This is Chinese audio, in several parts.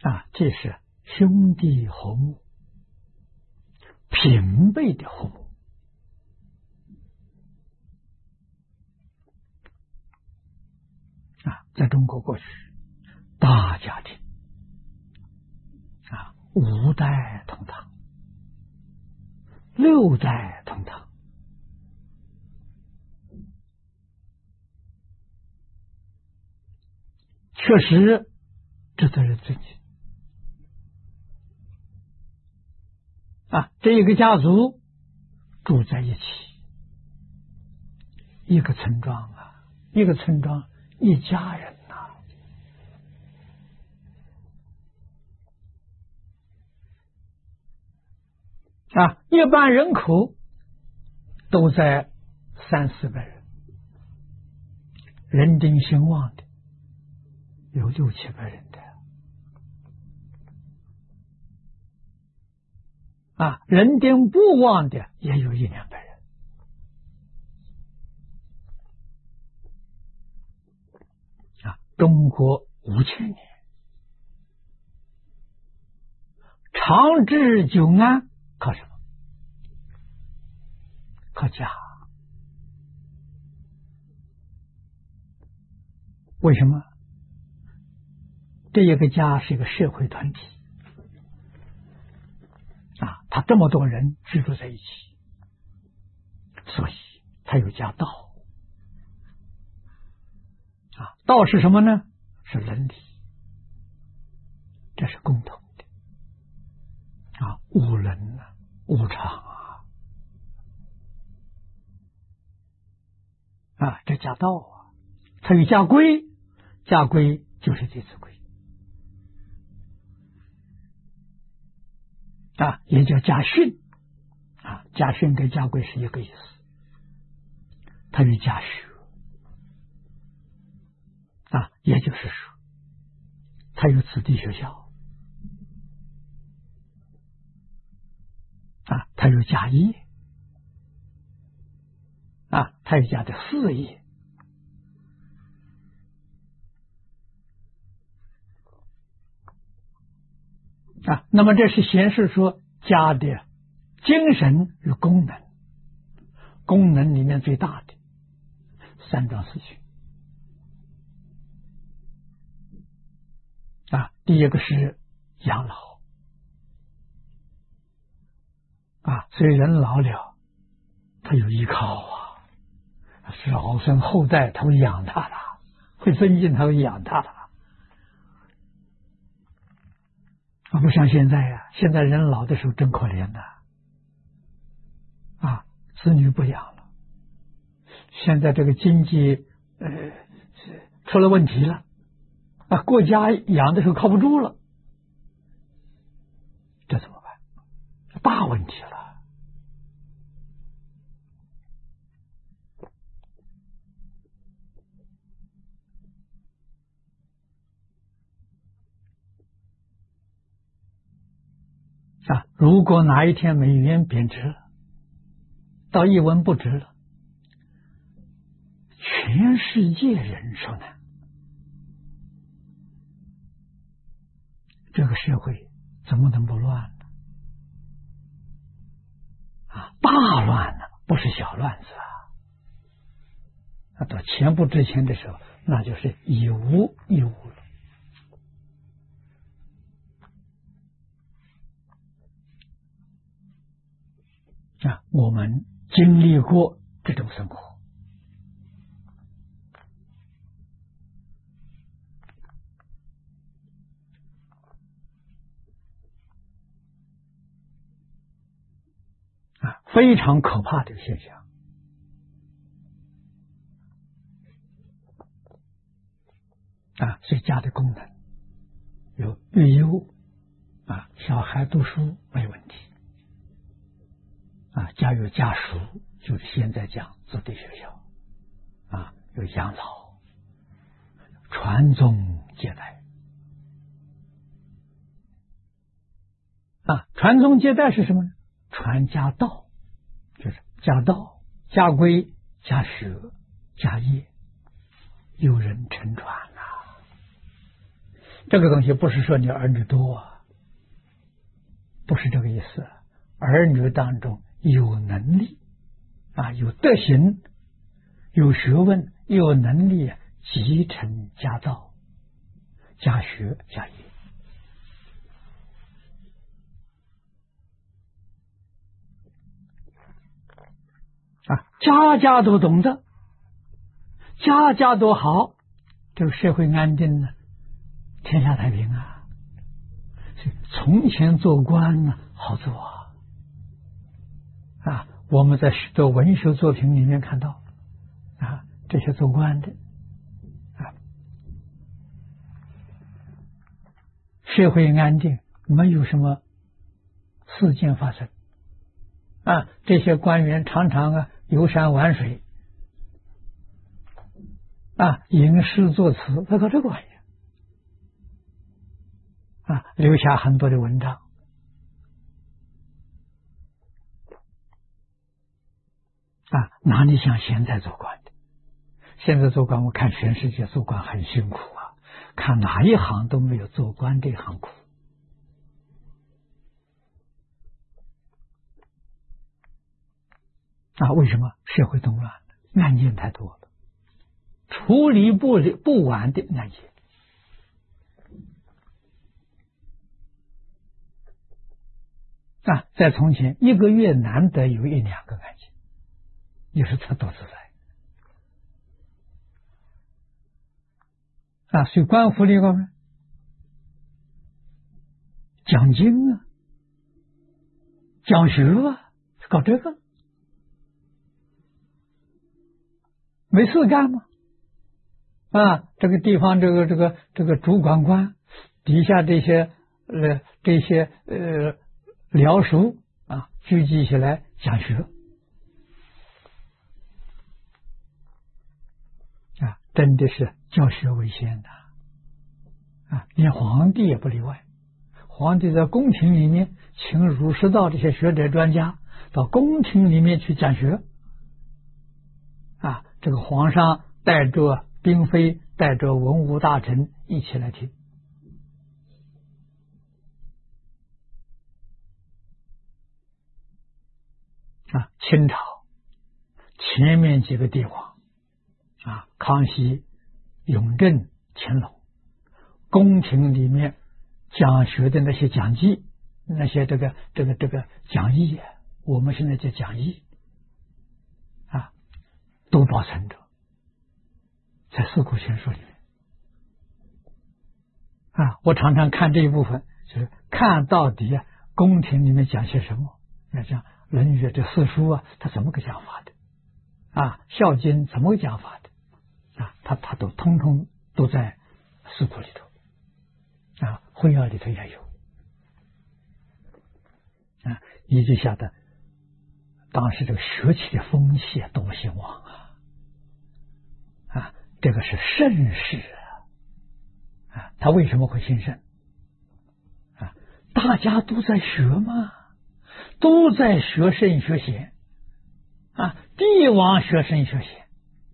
这是兄弟和睦、平辈的和睦。在中国过去，大家庭5代同堂，6代同堂，确实值得人尊敬。这一个家族住在一起，一个村庄一个村庄一家人一般人口都在3、4个人，人丁兴旺的有6、7个人的人丁不旺的也有1、2个人中国5000年长治久安靠什么？靠家。为什么？这一个家是一个社会团体他这么多人居住在一起，所以他有家道道是什么呢？是伦理，这是共同的无伦无常这家道它有家规，家规就是弟子规也叫家训家训跟家规是一个意思。它有家学也就是说它有子弟学校它有家业它有家的事业那么这是显示说家的精神与功能，功能里面最大的3桩事情第一个是养老所以人老了他有依靠老生后代他会养他了，会尊敬他，会养他了不像现在现在人老的时候真可怜子女不养了，现在这个经济出了问题了国家养的时候靠不住了，这怎么办？大问题了如果哪一天美元贬值了，到1文不值了，全世界人受难，这个社会怎么能不乱呢？大乱呢，不是小乱子到钱不值钱的时候，那就是以无一无了我们经历过这种生活非常可怕的现象所以家的功能有育幼小孩读书没问题家有家塾，就是现在讲子弟学校有养老、传宗接代传宗接代是什么呢？传家道，就是家道、家规、家学、家业，有人承传这个东西不是说你儿女多，不是这个意思。儿女当中有能力有德行、有学问、有能力，继承家造、家学家业家家都懂得，家家都好，这个社会安定呢，天下太平啊。所以从前做官呢好做我们在许多文学作品里面看到这些做官的社会安定，没有什么事件发生这些官员常常游山玩水吟诗作词，他搞这个玩意留下很多的文章哪里像现在做官的？现在做官，我看全世界做官很辛苦看哪一行都没有做官这行苦为什么？社会动乱了，案件太多了，处理不完的案件在从前一个月难得有1-2个案件，就是他都是在所以官府里面讲经讲学搞这个没事干吗？这个地方这个主管官底下这些僚属聚集起来讲学真的是教学为先的连皇帝也不例外。皇帝在宫廷里面请儒释道这些学者专家到宫廷里面去讲学这个皇上带着嫔妃，带着文武大臣一起来听清朝前面几个帝王康熙、雍正、乾隆，宫廷里面讲学的那些讲记，那些这个讲义我们现在叫讲义都保存着，在《四库全书》里面我常常看这一部分，就是看到底宫廷里面讲些什么。那像《论语》这四书它怎么个讲法的孝经怎么个讲法的他都通通都在四库里头会要里头也有你就晓得当时这个学习的风气多兴旺这个是盛世他为什么会兴盛大家都在学嘛，都在学圣学贤帝王学圣学贤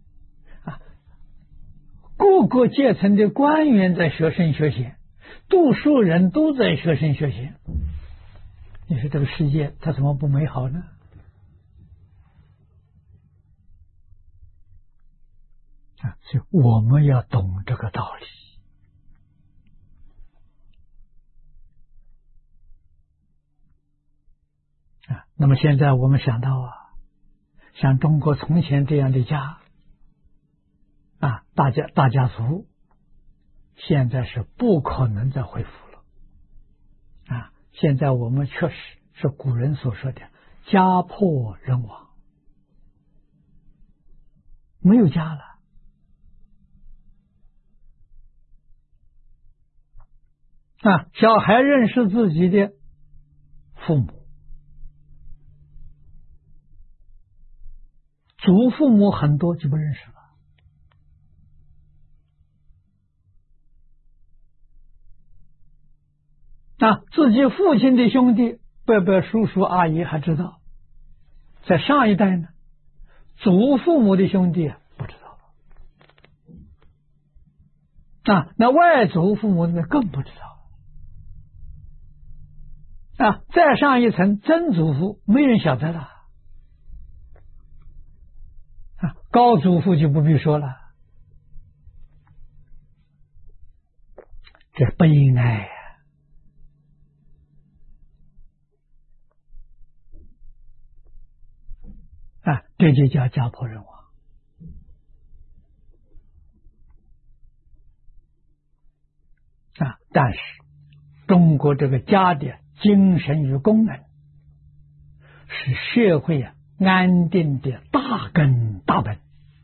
各个阶层的官员在学圣学贤，读书人都在学圣学贤，你说这个世界它怎么不美好呢？所以我们要懂这个道理那么现在我们想到像中国从前这样的家大家族现在是不可能再恢复了现在我们确实是古人所说的家破人亡，没有家了小孩认识自己的父母，祖父母很多就不认识了自己父亲的兄弟伯伯叔叔阿姨还知道，在上一代呢祖父母的兄弟不知道那外祖父母那更不知道再上一层曾祖父没人晓得了高祖父就不必说了，这悲哀这就叫家破人亡但是中国这个家的精神与功能是社会安定的大根大本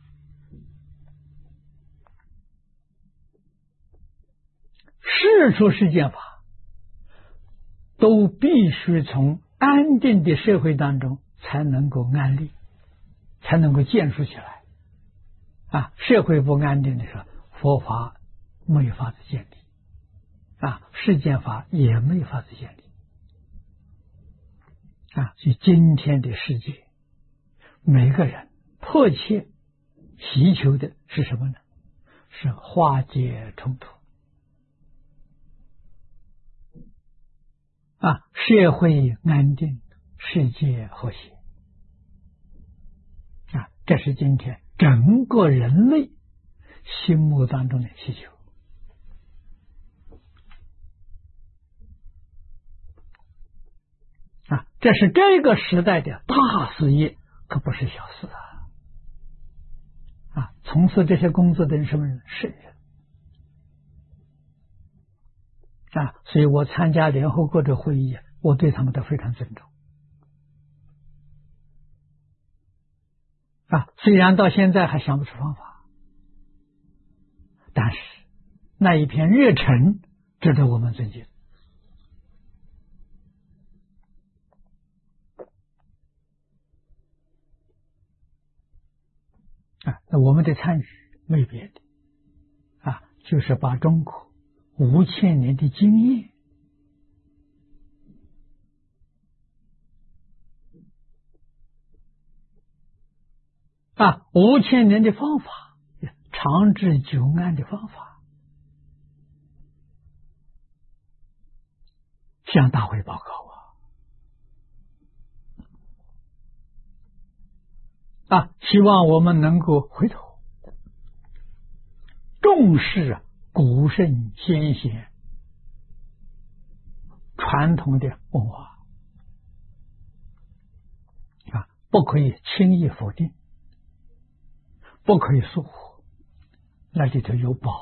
世出世间法都必须从安定的社会当中才能够安立，才能够建树起来社会不安定的时候，佛法没法子建立世间法也没法子建立所以今天的世界每个人迫切祈求的是什么呢？是化解冲突社会安定，世界和谐这是今天整个人类心目当中的需求这是这个时代的大事业，可不是小事从事这些工作的人什么人？圣人所以我参加联合国的会议，我对他们都非常尊重虽然到现在还想不出方法，但是那一片热忱值得我们尊敬那我们的参与没别的就是把中国5000年的经验5000年的方法，长治久安的方法向大会报告希望我们能够回头重视古圣先贤传统的文化不可以轻易否定，不可以疏忽，那里头有宝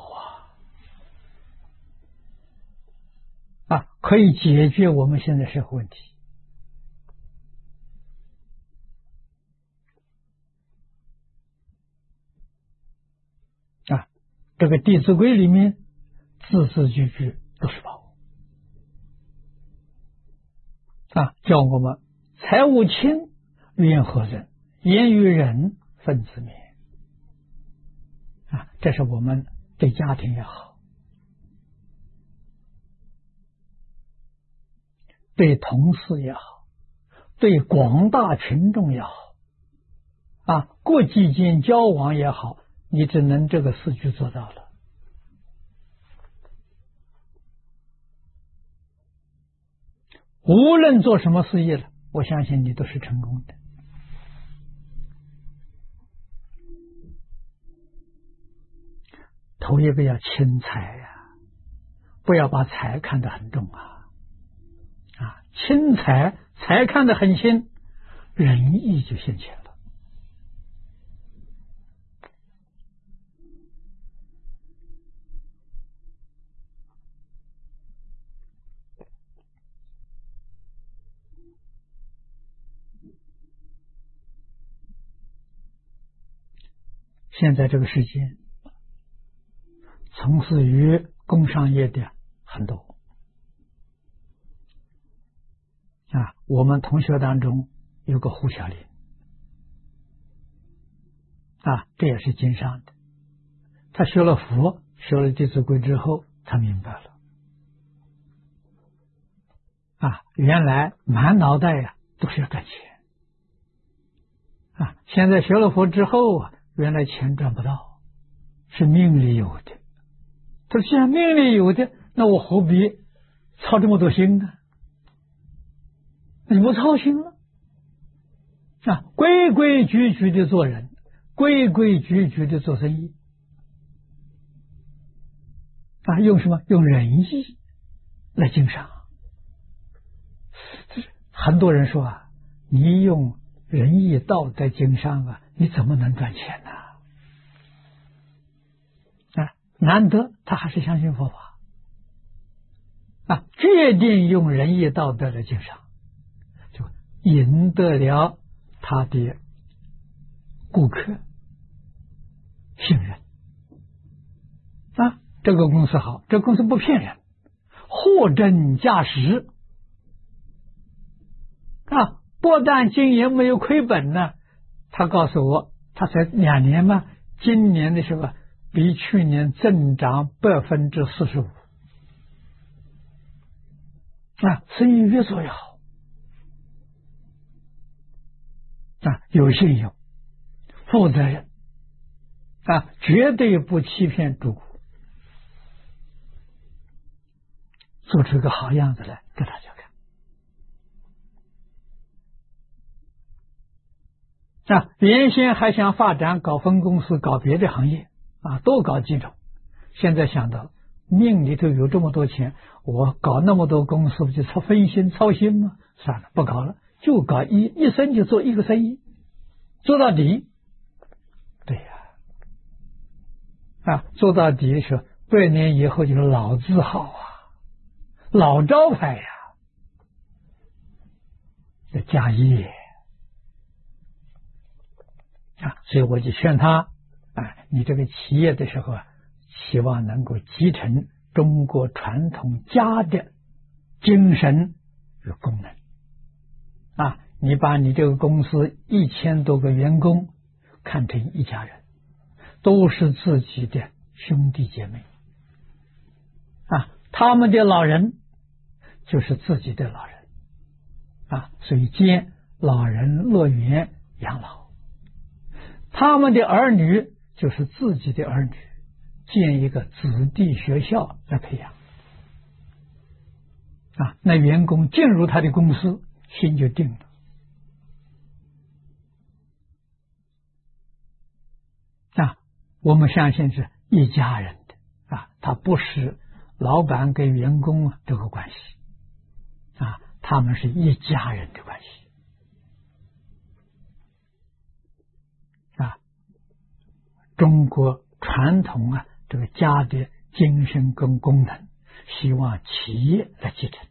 可以解决我们现在社会问题这个《弟子规》里面字字句句都是宝叫我们财物轻，怨何人？言语忍，忿自勉这是我们对家庭也好，对同事也好，对广大群众也好国际间交往也好，你只能这个4句做到了无论做什么事业了，我相信你都是成功的头一个要轻财不要把财看得很重轻财，财看得很轻，仁义就现前了现在这个世界从事于工商业的很多我们同学当中有个胡小林这也是经商的，他学了佛，学了弟子规之后，他明白了原来满脑袋都是要赚钱现在学了佛之后原来钱赚不到，是命里有的， 他说既然命里有的，那我何必操这么多心呢？你不操心了啊，规规矩矩的做人，规规矩矩的做生意啊，用什么？用仁义来经商。很多人说啊，你用仁义道德经商啊，你怎么能赚钱呢？啊，难得他还是相信佛法啊，决定用仁义道德来经商，就赢得了他的顾客信任啊。这个公司好，这个公司不骗人，货真价实啊，不但经营没有亏本呢，他告诉我，他才2年嘛，今年的时候比去年增长45%啊，生意越做越好啊，有信用，负责任啊，绝对不欺骗主顾，做出一个好样子来给大家看啊。原先还想发展搞分公司，搞别的行业啊，多搞几种。现在想到命里头有这么多钱，我搞那么多公司不就分心操心吗？算了，不搞了，就搞一生就做一个生意，做到底。对呀，啊，做到底是100年以后就是老字号啊，老招牌呀，这家业啊，所以我就劝他啊，你这个企业的时候啊，希望能够继承中国传统家的精神与功能啊，你把你这个公司1000多个员工看成一家人，都是自己的兄弟姐妹啊，他们的老人就是自己的老人啊，所以建老人乐园养老，他们的儿女就是自己的儿女，建一个子弟学校来培养啊，那员工进入他的公司，心就定了啊。我们相信是一家人的啊，他不是老板跟员工这个关系啊，他们是一家人的关系啊。中国传统啊，这个家的精神跟功能，希望企业来继承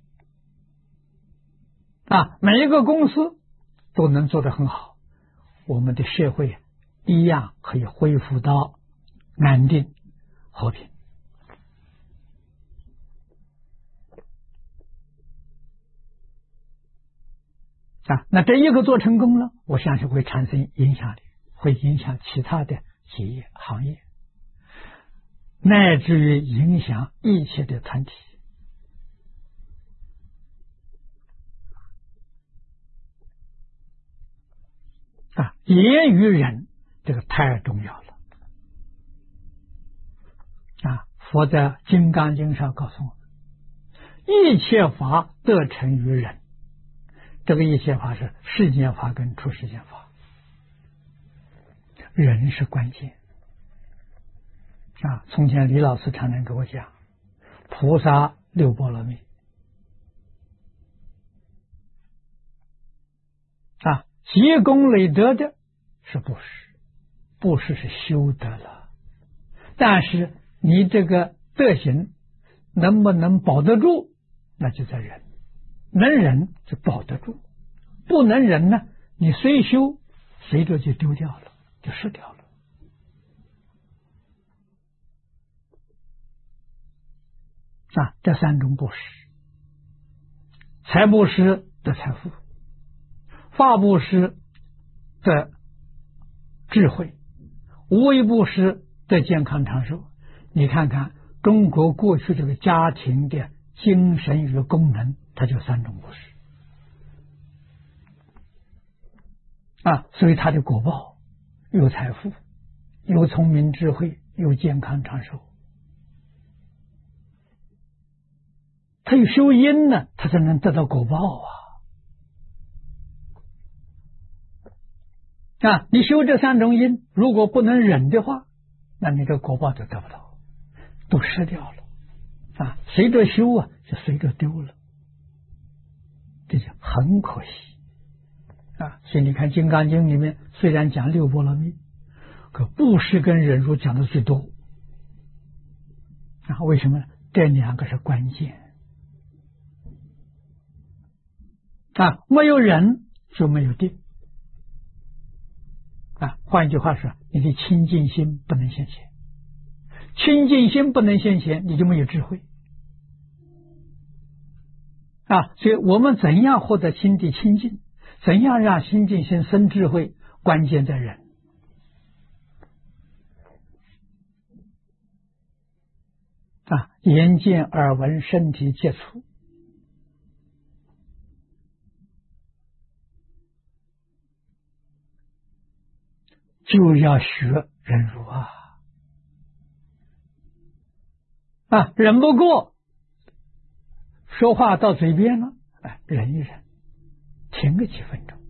啊，每一个公司都能做得很好，我们的社会一样可以恢复到安定和平啊。那这一个做成功了，我相信会产生影响力，会影响其他的企业行业，乃至于影响一切的团体啊。言语人这个太重要了啊！佛在《金刚经》上告诉我们，一切法得成于人。这个一切法是世间法跟出世间法，人是关键啊。从前李老师常常给我讲，菩萨6波罗蜜啊，积功累德的是布施，布施是修德了，但是你这个德行能不能保得住，那就在忍，能忍就保得住，不能忍呢，你虽修随着就丢掉了，就失掉了啊。这3种布施，财布施得财富，法布施得智慧，无为布施得健康长寿。你看看中国过去这个家庭的精神与功能，它就3种布施啊，所以它的果报有财富，有聪明智慧，有健康长寿他有修因呢，他才能得到果报啊！你修这3种因，如果不能忍的话，那你这果报就得不到，都失掉了啊！随着修啊，就随着丢了，这就很可惜啊！所以你看《金刚经》里面虽然讲6波罗蜜，可布施跟忍辱讲的最多啊！为什么呢？这2个是关键啊！没有忍就没有定啊！换一句话说，你的清净心不能现前，清净心不能现前，你就没有智慧啊！所以我们怎样获得心地清净，怎样让清净心生智慧，关键在忍啊！眼见耳闻身体接触，就要学忍辱啊！忍不过，说话到嘴边了，忍一忍，停个几分钟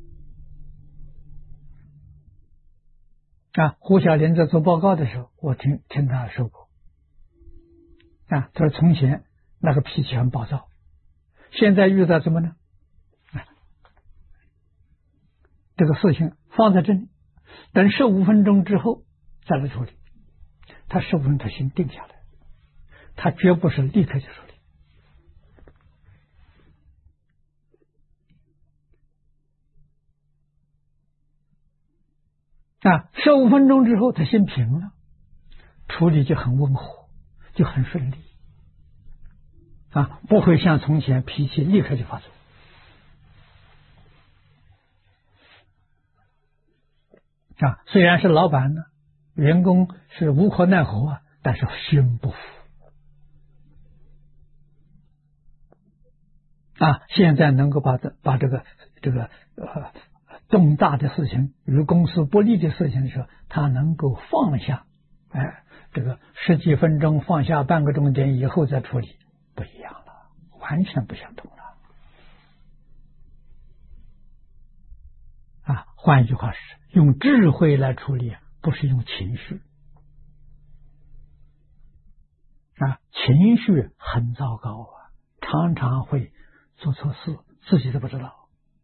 啊！胡小莲在做报告的时候，我听他说过啊，他说从前那个脾气很暴躁，现在遇到什么呢？这个事情放在这里，等15分钟之后再来处理。他15分钟他心定下来，他绝不是立刻就处理啊！15分钟之后他心平了，处理就很温和，就很顺利啊，不会像从前脾气立刻就发作啊。虽然是老板呢，员工是无可奈何啊，但是心不服啊。现在能够把这个重大的事情与公司不利的事情的时候，他能够放下，这个10几分钟放下半个钟点以后再处理，不一样了，完全不相同了啊！换一句话是，用智慧来处理，不是用情绪啊！情绪很糟糕啊，常常会做错事，自己都不知道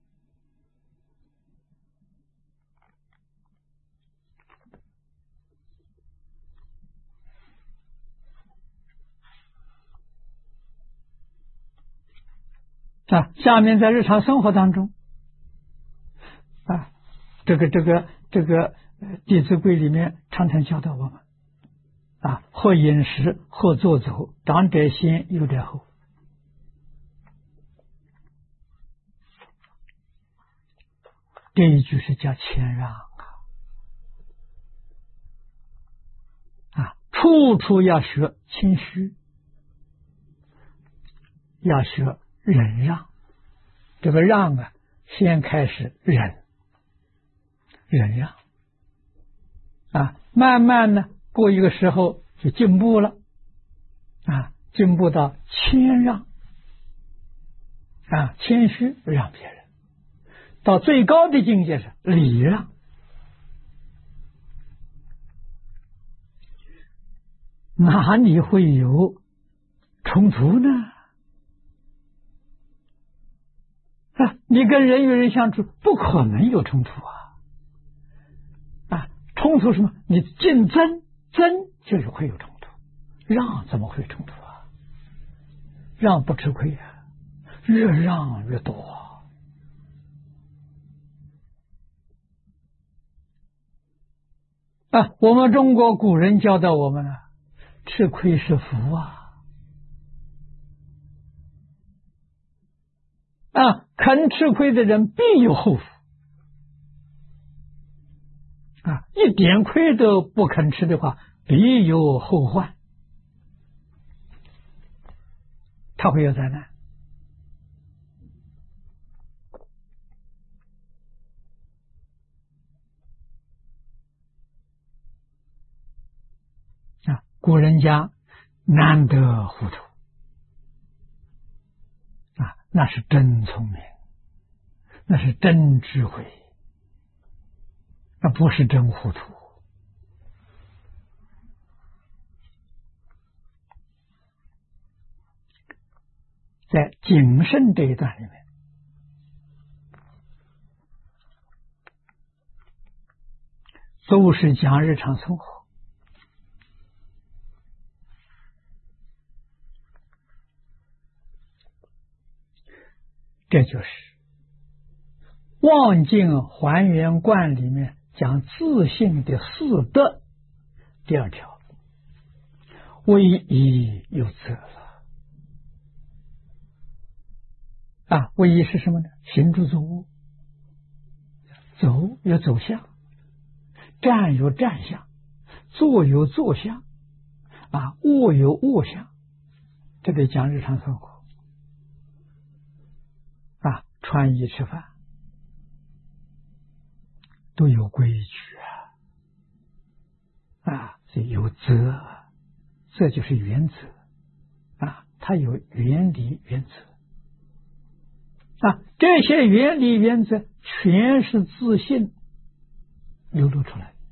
啊。下面在日常生活当中啊，这个《弟子规》里面常常教导我们啊，或饮食，或坐走，长者先，幼者后。这一句是叫谦让啊，处处要学谦虚，要学忍让。这个让啊，先开始忍让啊，慢慢呢，过一个时候就进步了啊，进步到谦让啊，谦虚让别人，到最高的境界是礼让。哪里会有冲突呢？你跟人与人相处，不可能有冲突啊！冲突什么？你竞争就是会有冲突，让怎么会冲突啊？让不吃亏啊，越让越多啊！我们中国古人教导我们啊，吃亏是福啊！肯吃亏的人必有后福啊！一点亏都不肯吃的话，必有后患，他会有灾难啊！古人家难得糊涂啊，那是真聪明，那是真智慧，那不是真糊涂。在谨慎这一段里面，都是讲日常生活。这就是望境还原观里面讲自性的四德第二条，唯一有则了。啊，唯一是什么呢？行住坐卧，走有走相，站有站相，坐有坐相，啊，卧有卧相，这得讲日常生活。啊，穿衣吃饭都有规矩啊，所以有则，这就是原则啊，它有原理原则啊，这些原理原则全是自信流露出来。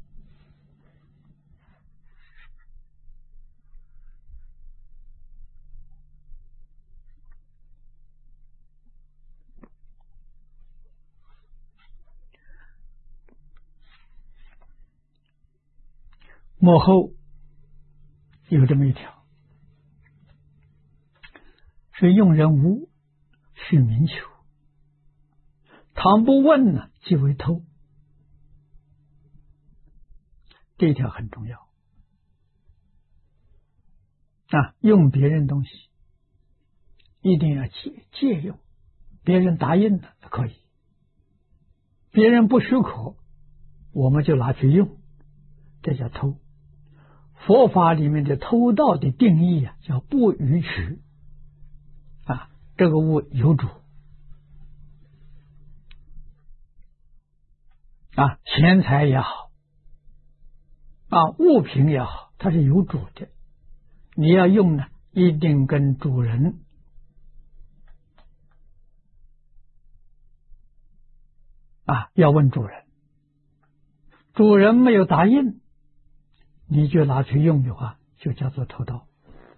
幕后有这么一条，是用人无，须明求，倘不问呢，即为偷。这一条很重要啊！用别人东西一定要借用，别人答应了可以，别人不许可，我们就拿去用，这叫偷。佛法里面的偷盗的定义啊，叫不逾矩啊，这个物有主啊，钱财也好啊，物品也好，它是有主的，你要用呢，一定跟主人啊，要问主人，主人没有答应，你就拿去用的话，就叫做偷盗。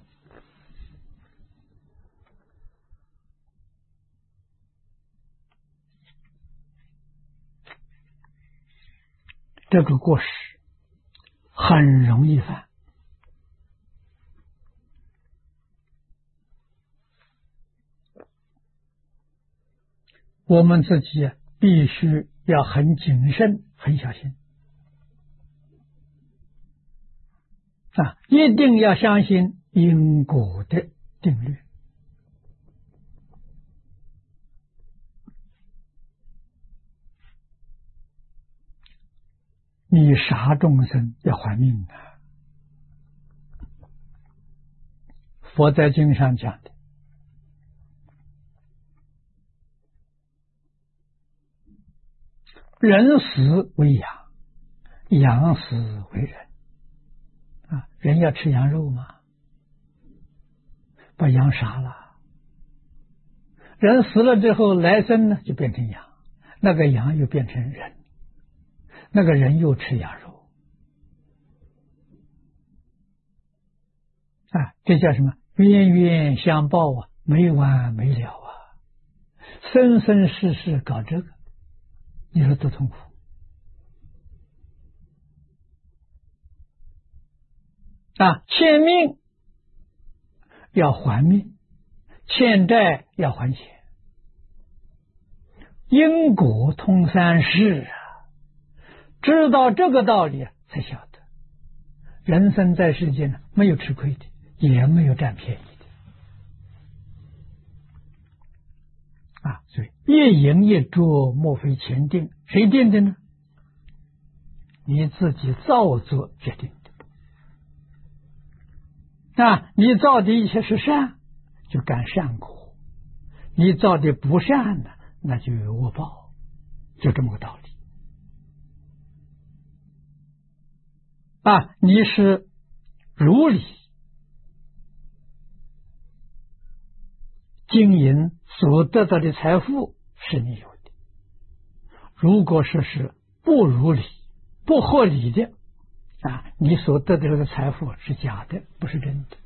这个过失很容易犯。我们自己必须要很谨慎，很小心啊！一定要相信因果的定律。你杀众生要还命啊！佛在经上讲的，人死为羊，羊死为人啊！人要吃羊肉吗？把羊杀了，人死了之后来生呢就变成羊，那个羊又变成人，那个人又吃羊肉啊！这叫什么？冤冤相报啊，没完没了啊！生生世世搞这个，你说多痛苦啊！欠命要还命，欠债要还钱，因果通三世啊！知道这个道理才晓得，人生在世间呢，没有吃亏的，也没有占便宜的啊！所以一赢一捉，莫非前定？谁定的呢？你自己造作决定的啊！你造的一切是善，就感善果；你造的不善呢，那就有恶报，就这么个道理啊！你是如理经营所得到的财富是你有的，如果说是不如理、不合理的你所得的这个财富是假的，不是真的。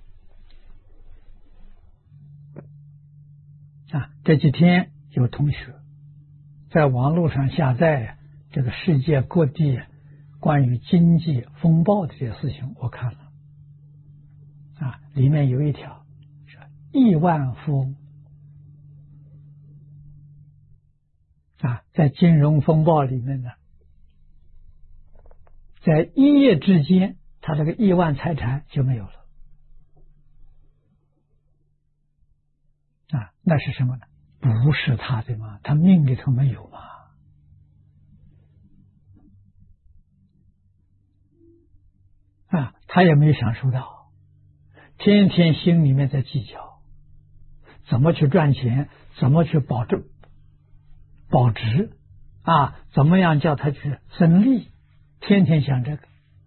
这几天有同学在网络上下载这个世界各地关于经济风暴的这些事情，我看了里面有一条是亿万富翁在金融风暴里面呢，在一夜之间他这个亿万财产就没有了那是什么呢？不是他的嘛，他命里头没有嘛他也没享受到，天天心里面在计较怎么去赚钱，怎么去保值怎么样叫他去生利，天天想这个，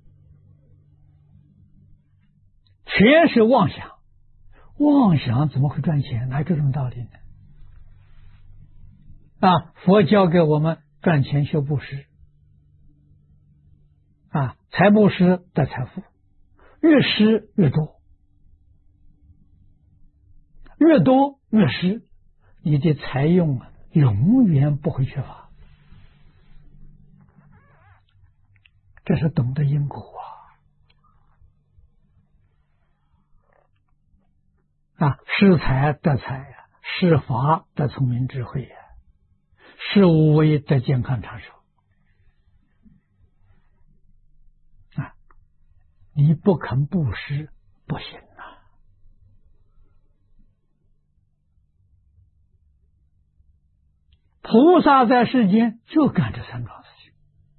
全是妄想。妄想怎么会赚钱？哪有这种道理呢？佛教给我们赚钱修布施财布施得财富，越施越多，越多越施，你的财用永远不会缺乏。这是懂得因果施财得财施法得聪明智慧施无为得健康长寿你不肯布施不行菩萨在世间就干这三桩事情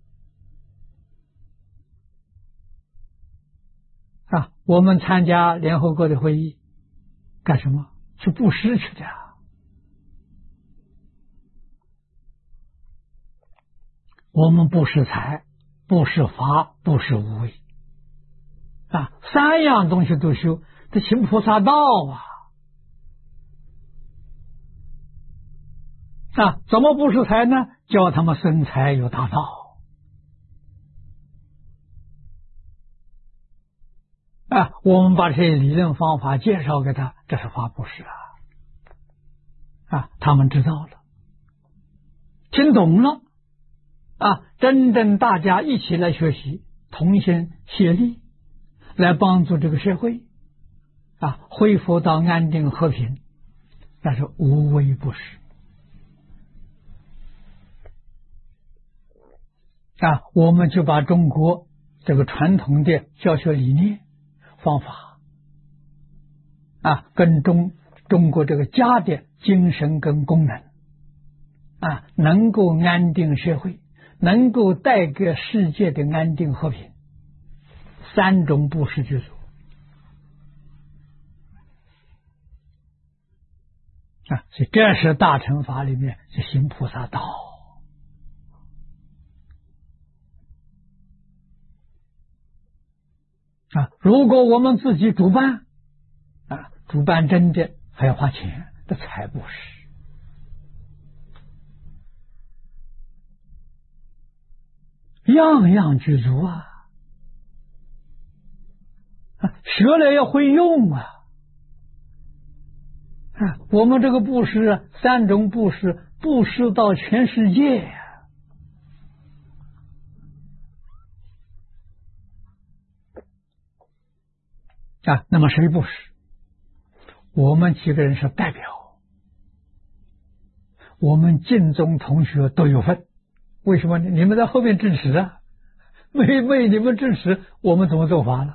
我们参加联合国的会议干什么？去布施去的我们不施财，不施法，不施无为三样东西都修，这行菩萨道怎么不施财呢？教他们生财有大道我们把这些理论方法介绍给他，这是法布施他们知道了，听懂了真正大家一起来学习，同心协力来帮助这个社会恢复到安定和平，那是无为不施我们就把中国这个传统的教学理念方法跟中国这个家的精神跟功能能够安定社会，能够带给世界的安定和平，三种布施去做所以这是大乘法里面是行菩萨道如果我们自己主办主办真的还要花钱，这才不是样样具足学了要会用我们这个布施三种布施，布施到全世界那么谁布施？我们几个人是代表，我们净宗同学都有份。为什么呢？你们在后面支持没为你们支持，我们怎么做法了？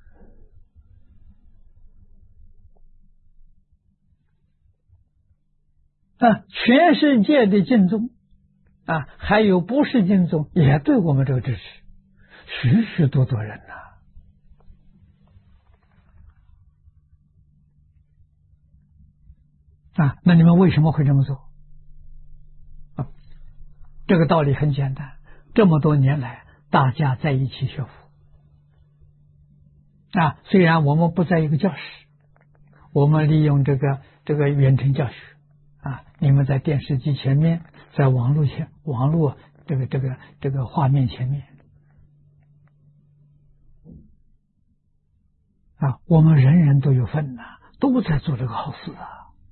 全世界的净宗还有不是净宗也对我们这个支持，许许多多人那你们为什么会这么做？这个道理很简单，这么多年来大家在一起学佛虽然我们不在一个教室，我们利用这个这个远程教学啊，你们在电视机前面，在网络这个画面前面啊，我们人人都有份呐，都在做这个好事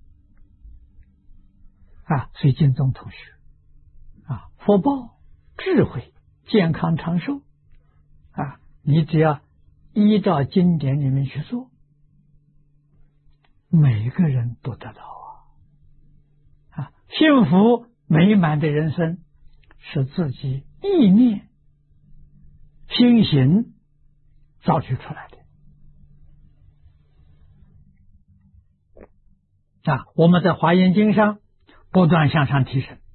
啊！所以金宗同学啊，福报、智慧、健康、长寿啊，你只要依照经典里面去做，每个人都得到啊！幸福美满的人生是自己意念、心行造就出来的啊！我们在华严经上不断向上提升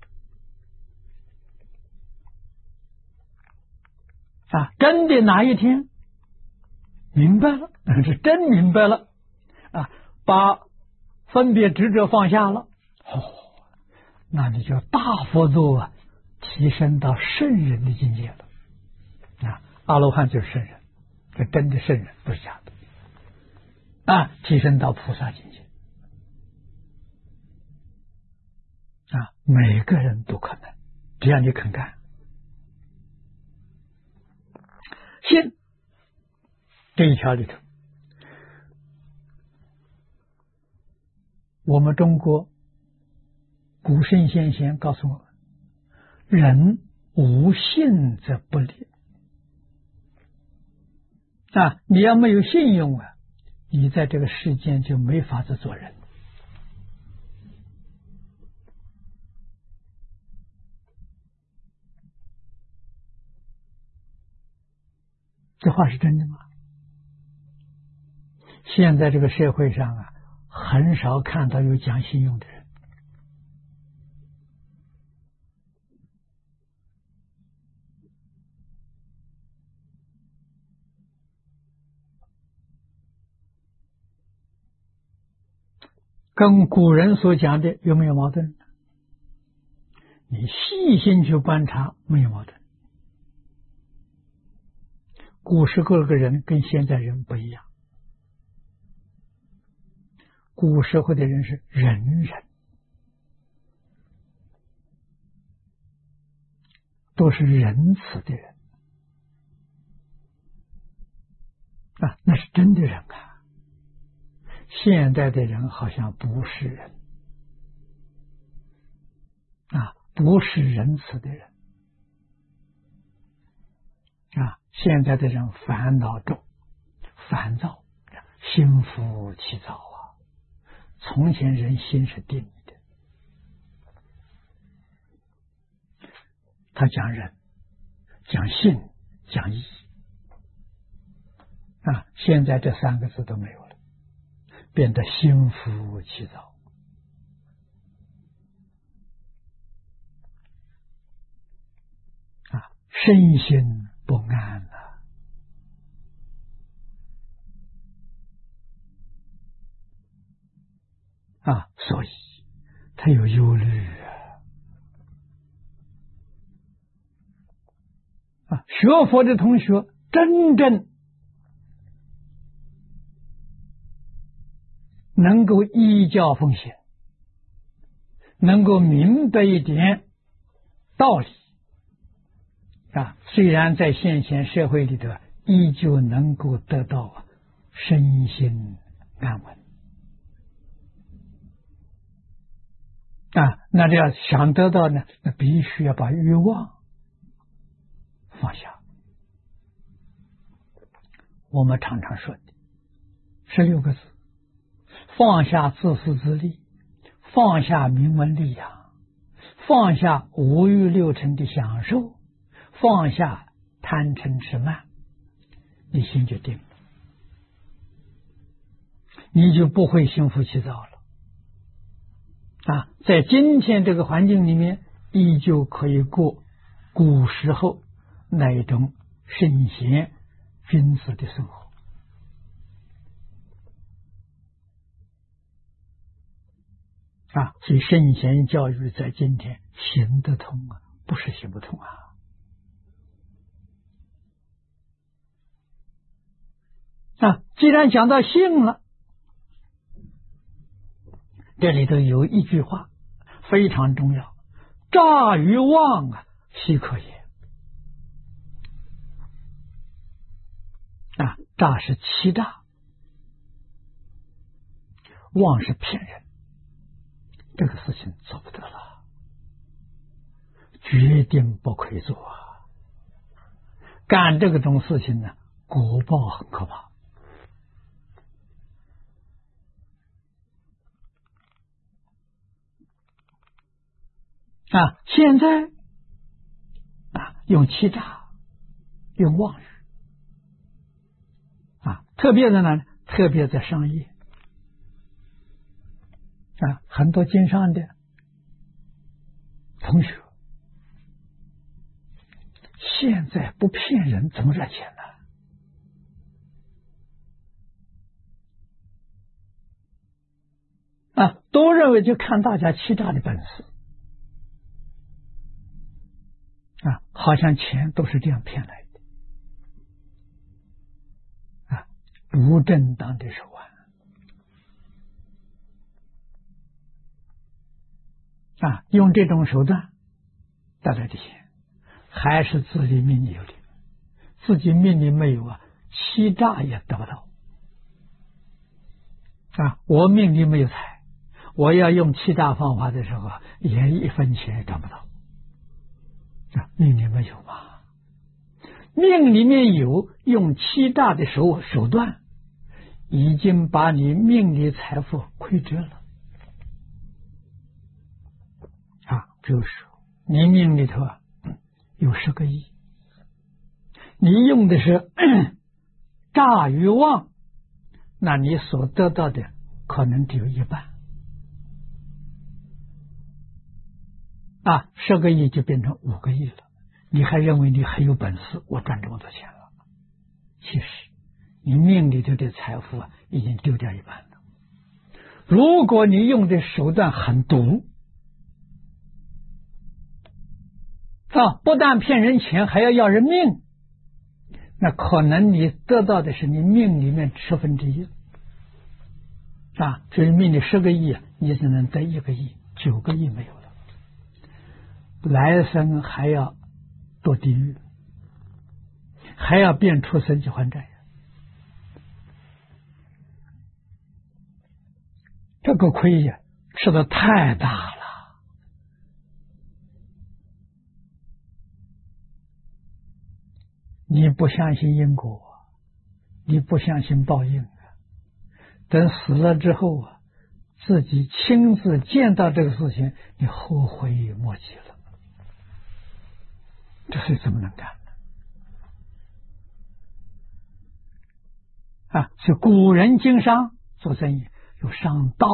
啊！真的哪一天明白了，是真明白了啊！把分别执着放下了，那你就大幅度提升到圣人的境界了啊！阿罗汉就是圣人，这真的圣人，不是假的啊！提升到菩萨境界啊！每个人都可能，只要你肯干。信这一条里头，我们中国古圣先贤告诉我们，人无信则不立啊！你要没有信用啊，你在这个世间就没法子做人。这话是真的吗？现在这个社会上啊，很少看到有讲信用的人。跟古人所讲的有没有矛盾？你细心去观察，没有矛盾。古时候的人跟现在人不一样，古时候的人是仁人，都是仁慈的人啊，那是真的人啊。现在的人好像不是人啊，不是仁慈的人啊。现在的人烦恼重，烦躁，心浮气躁啊。从前人心是定的，他讲仁，讲信，讲义啊。现在这三个字都没有了，变得心浮气躁啊，身心不安啊，所以他有忧虑啊。学佛的同学真正能够依教奉行，能够明白一点道理啊，虽然在现前社会里头依旧能够得到身心安稳啊。那这要想得到呢，那必须要把欲望放下。我们常常说的16个字：放下自私自利，放下名闻利养，放下五欲六尘的享受，放下贪嗔痴慢，你心就定了，你就不会心浮气躁了啊。在今天这个环境里面，依旧可以过古时候那一种圣贤君子的生活啊。所以圣贤教育在今天行得通啊，不是行不通啊。既然讲到信了， 这里头有一句话非常重要：诈与妄啊，奚可也？啊，诈是欺诈，妄是骗人，这个事情做不得了，决定不可以做啊！干这种事情呢，果报很可怕。啊，现在啊，用欺诈，用妄语啊，特别的呢，特别在商业啊，很多经商的同学，现在不骗人怎么赚钱呢？啊，都认为就看大家欺诈的本事。啊，好像钱都是这样骗来的啊，不正当的手腕啊，用这种手段得来的钱，还是自己命里有的，自己命里没有啊，欺诈也得不到啊。我命里没有财，我要用欺诈方法的时候，也一分钱也得不到。命里没有嘛？命里面有，用欺诈的手段，已经把你命里财富亏折了啊！比如说，你命里头有10个亿，你用的是诈与妄，那你所得到的可能只有一半啊，10个亿就变成5个亿了。你还认为你很有本事，我赚这么多钱了？其实你命里头的财富啊，已经丢掉一半了。如果你用的手段很毒啊，不但骗人钱，还要人命，那可能你得到的是你命里面1/10啊，所以命里10个亿，你只能得1个亿，9个亿没有了，来生还要堕地狱，还要变畜生去还债，这个亏呀，吃的太大了。你不相信因果，你不相信报应啊，等死了之后啊，自己亲自见到这个事情，你后悔莫及了。这事怎么能干呢？啊，是古人经商做生意有商道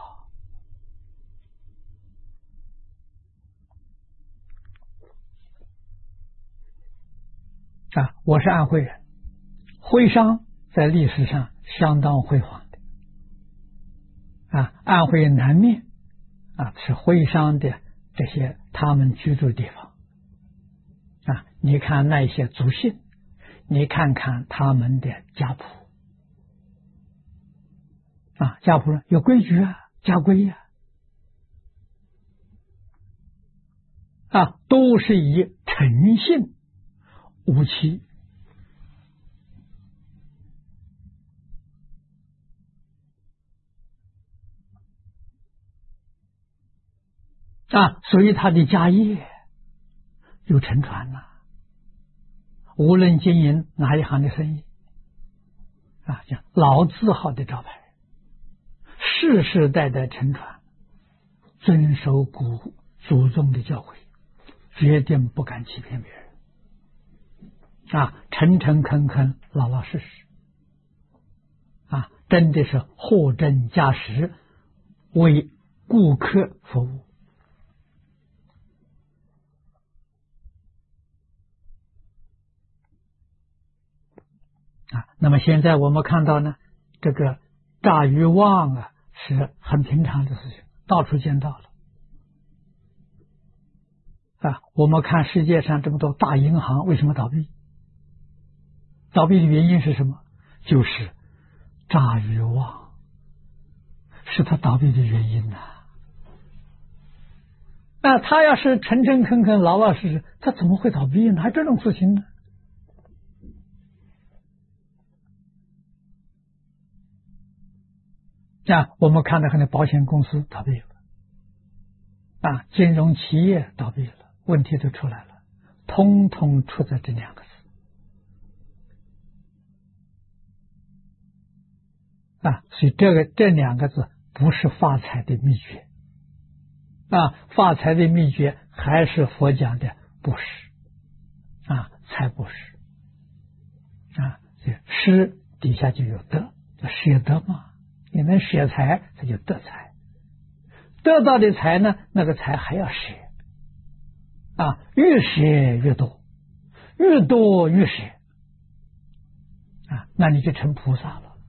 啊！我是安徽人，徽商在历史上相当辉煌的啊。安徽南面啊是徽商的这些他们居住地方啊。你看那些族姓，你看看他们的家谱啊，家谱上有规矩啊，家规啊，都是以诚信无欺啊，所以他的家业有承传呐。无论经营哪一行的生意啊，叫老字号的招牌，世世代代承传，遵守祖宗的教诲，决定不敢欺骗别人啊，诚诚恳恳，老老实实啊，真的是货真价实，为顾客服务啊。那么现在我们看到呢，这个诈与妄啊，是很平常的事情，到处见到了啊。我们看世界上这么多大银行为什么倒闭？倒闭的原因是什么？就是诈与妄， 是他倒闭的原因呐。那他要是诚诚恳恳、老老实实，他怎么会倒闭呢？还这种事情呢？我们看到很多保险公司倒闭了，金融企业倒闭了，问题都出来了，通通出在这两个字。所以这两个字不是发财的秘诀。发财的秘诀还是佛讲的布施。财布施。施底下就有得，舍得嘛。你能舍财，它就得财。得到的财呢，那个财还要舍。越舍越多，越多越舍。那你就成菩萨了。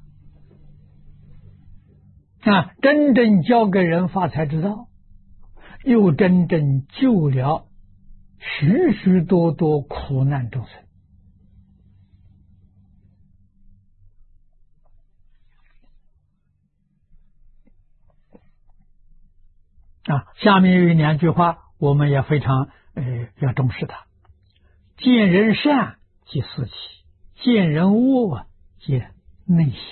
真正教给人发财之道，又真正救了许许多多苦难众生。下面有两句话，我们也非常要重视它。见人善即思齐，见人恶即内省。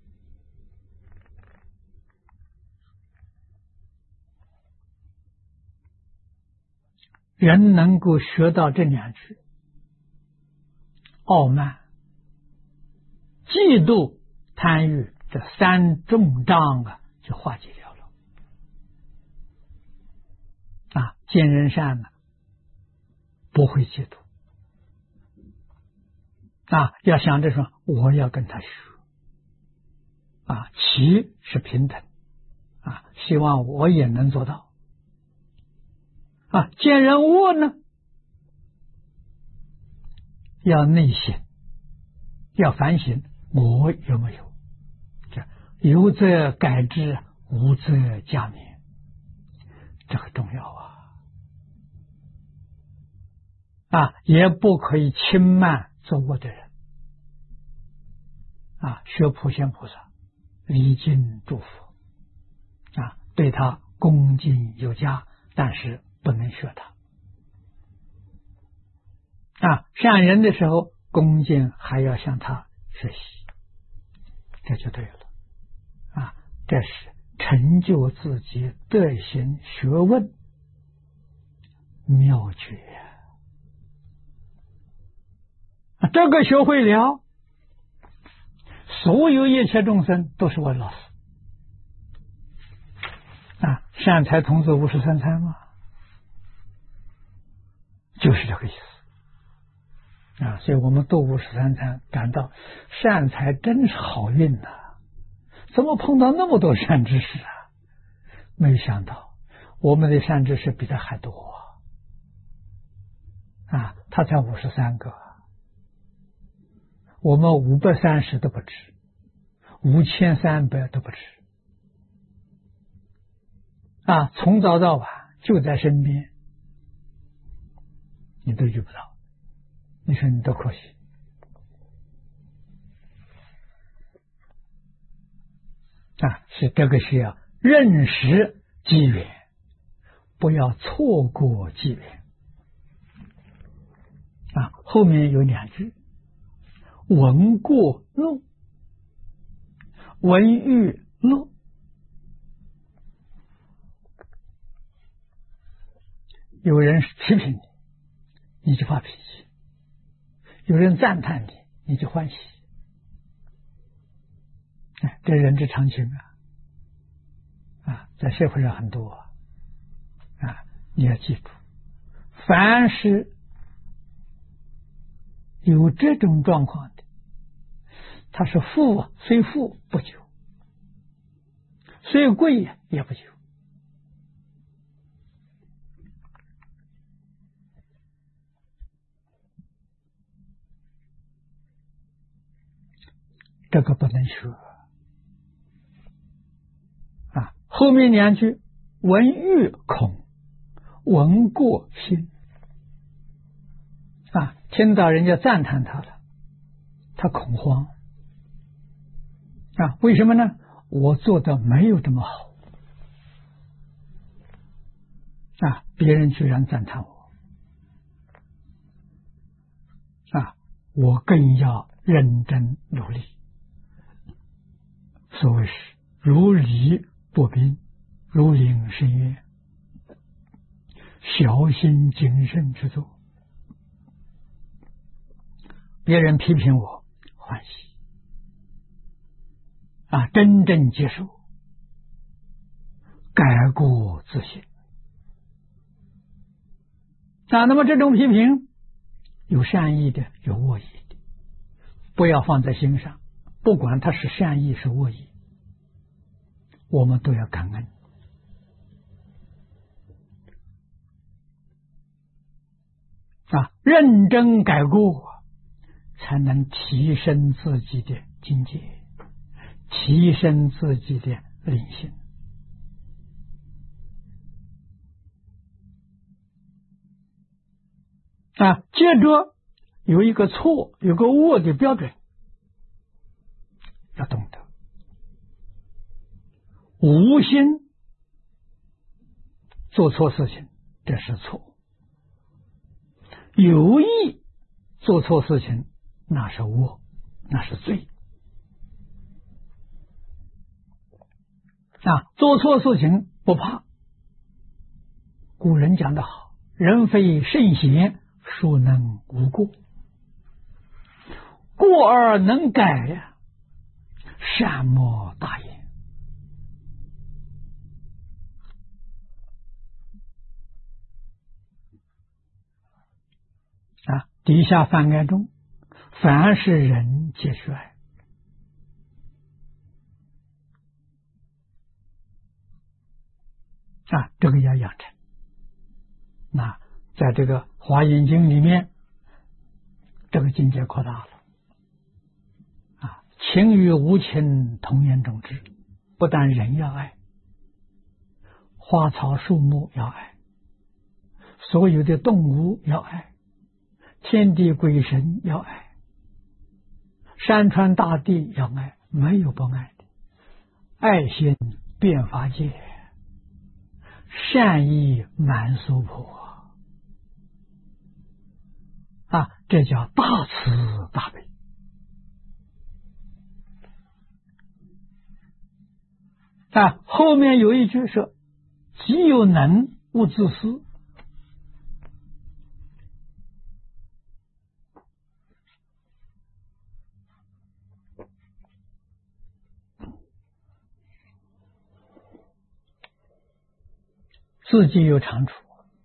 人能够学到这两句，傲慢、嫉妒、贪欲这三重障就化解了。见人善呢，不会嫉妒。要想着说我要跟他学。齐是平等。希望我也能做到。见人恶呢，要内省，要反省我有没有。有则改之，无则加勉，这个重要也不可以轻慢做恶的人。学普贤菩萨礼敬祝福。对他恭敬有加，但是不能学他。善人的时候恭敬还要向他学习，这就对了。这是成就自己德行学问妙诀。这个学会了，所有一切众生都是我的老师。善财童子53参嘛，就是这个意思。所以我们度53参感到善财真是好运怎么碰到那么多善知识没想到我们的善知识比他还多他才53个，我们530都不止，5300都不止。从早到晚就在身边，你都遇不到，你说你多可惜。是这个是要认识机缘，不要错过机缘。后面有两句，闻过乐，闻欲乐。有人批评你，你就发脾气；有人赞叹你，你就欢喜。这人之常情在社会上很多你要记住，凡是有这种状况的，他是富虽富不久，虽贵也不久。这个不能学后面两句，闻欲恐，闻过心。听到人家赞叹他了，他恐慌为什么呢？ 我做的没有这么好啊，别人居然赞叹我啊，我更要认真努力。所谓是如履薄冰，如临深渊，小心谨慎去做。别人批评我，欢喜啊，真正接受，改过自新啊。那么这种批评有善意的，有恶意的，不要放在心上，不管它是善意是恶意，我们都要感恩啊，认真改过，才能提升自己的境界，提升自己的灵性啊。接着有一个错，有个恶的标准，要懂得无心做错事情，这是错；有意做错事情，那是恶，那是罪啊。做错事情不怕，古人讲得好，人非圣贤，孰能无过？过而能改呀，善莫大焉啊。底下梵爱中，凡是人皆去爱啊，这个要养成。那在这个华严经里面，这个境界扩大了啊，情与无情同源种智，不但人要爱，花草树木要爱，所有的动物要爱，天地鬼神要爱，山川大地要爱，没有不爱的。爱心遍法界，善意满娑婆啊，这叫大慈大悲啊。后面有一句说：“己有能，勿自私。”自己有长处，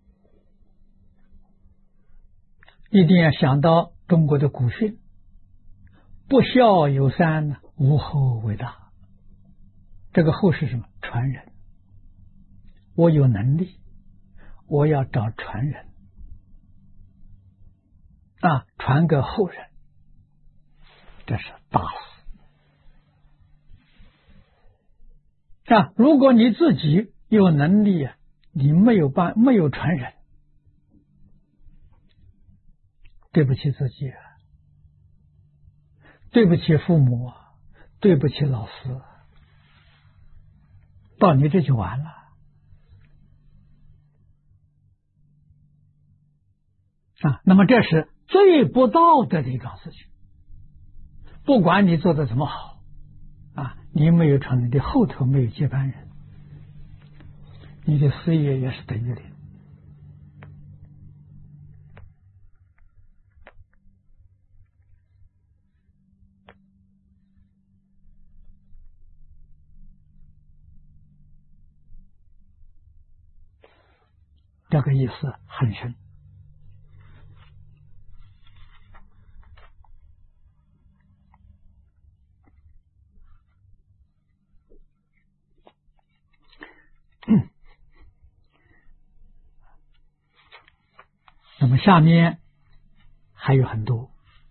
一定要想到中国的古训：“不孝有三，无后为大。”这个后是什么？传人。我有能力，我要找传人啊，传给后人，这是大事啊。如果你自己有能力啊，你没有传人，对不起自己啊，对不起父母啊，对不起老师，到你这就完了啊。那么这是最不道德的一桩事情。不管你做的怎么好啊，你没有传人，你后头没有接班人，你的事业也是等于零。这个意思很深。那么下面还有很多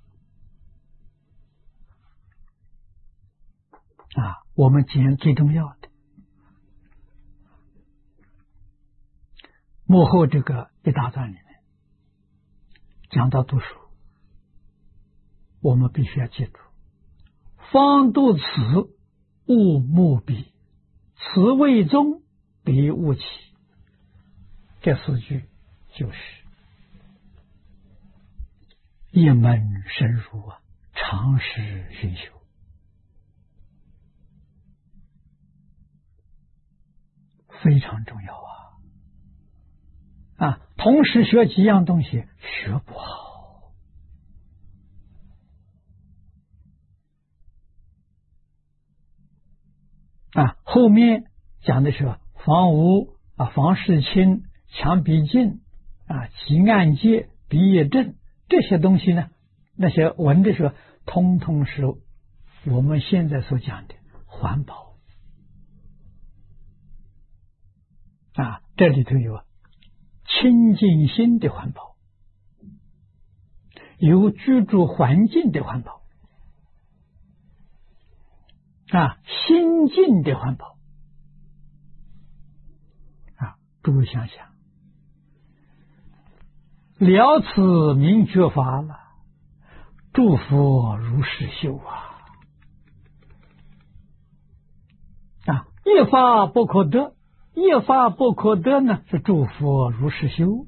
啊，我们讲最重要的。幕后这个一大段里面讲到读书，我们必须要记住，方读此物木比，此谓宗，彼物起。这4句就是一门深入啊，常识熏修非常重要啊！同时学几样东西，学不好啊。后面讲的是房无啊，房事清，墙壁净啊，极暗界，鼻业正，这些东西呢，那些文的时候，通通是我们现在所讲的环保啊。这里头有清净心的环保，有居住环境的环保啊，心境的环保啊。诸位想想，了此名觉法了，诸佛如是修啊！一法不可得，一法不可得呢，是诸佛如是修。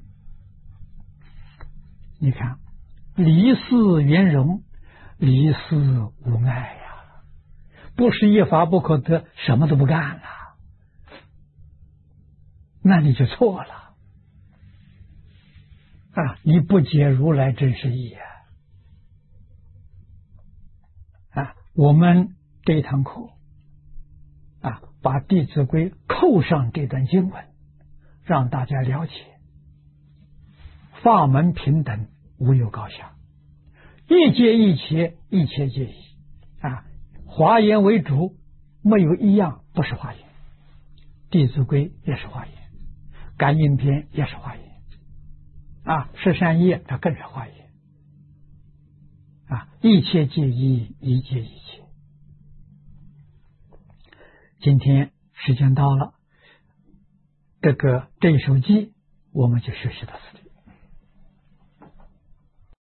你看，离事圆融，离事无碍呀，不是一法不可得，什么都不干了，那你就错了啊！你不解如来真实义啊！我们这一堂课啊，把《弟子规》扣上这段经文，让大家了解法门平等，无有高下，一切一切，一切皆一啊！华严为主，没有一样不是华严。《弟子规》也是华严，《感应篇》也是华严啊，《十善业》它更是华严啊！一切皆一，一切一切。今天时间到了，这一首偈我们就学习到此地。